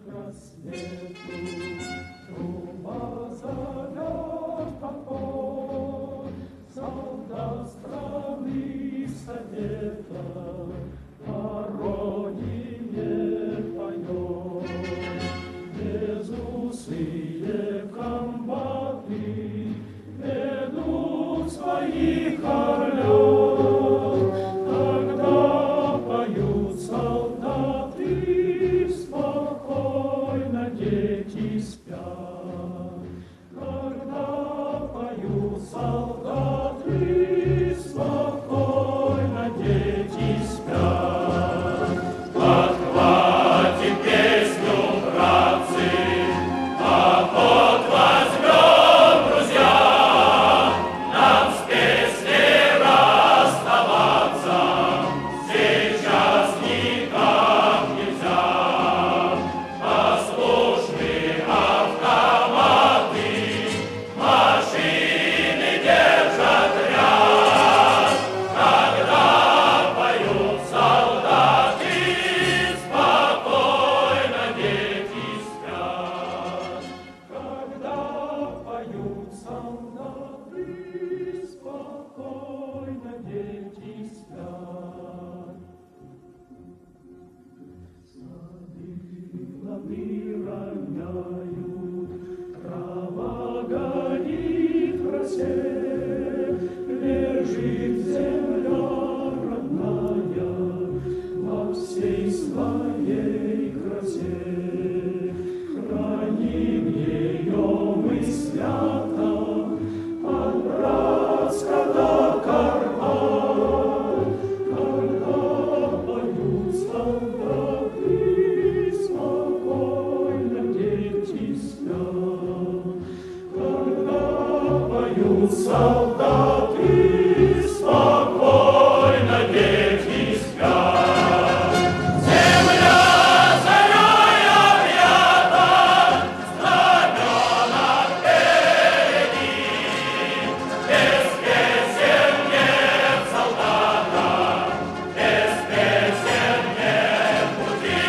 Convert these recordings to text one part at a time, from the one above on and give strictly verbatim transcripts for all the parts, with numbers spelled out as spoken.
к рассвету, труба зовет покой, солдат страны совета о родине поет. Безусые комбаты ведут своих орлов, когда поют солдаты, спокойно дети спят. Когда поют солдаты, спокойно дети спят. Подхватим песню, братцы, поход возьмем, друзья, нам с песней расставаться сейчас никак нельзя. Послушные автоматы, машины держат ряд. Когда поют солдаты, спокойно дети спят. Когда поют солдаты, спокойно дети спят. Сады плоды роняют, трава горит в росе, лежит земля родная во всей своей красе. Храним ее мы свято от Братска до Карпат. Когда поют солдаты, спокойно дети спят. Когда поют солдаты, спокойно дети спят. Земля зарей объята, знамена впереди. Без песен нет солдата, без песен нет пути.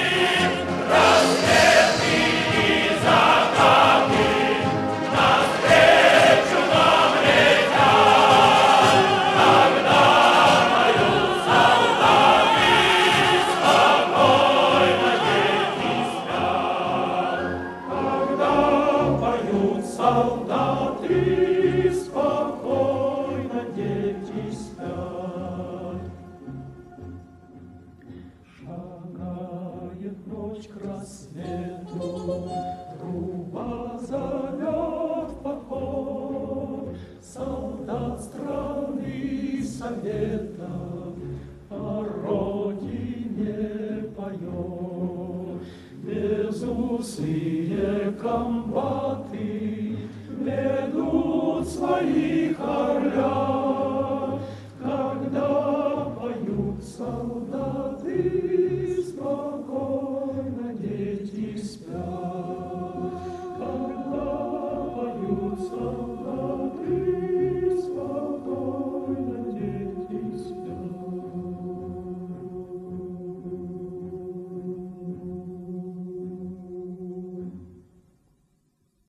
Рассветы и закаты навстречу нам летят. Когда поют солдаты, спокойно дети спят. Когда поют солдаты, спокойно дети спят. Шагает ночь к рассвету, труба зовет в поход, солдат страны совета о родине поет. Безусые комбаты ведут своих орлят.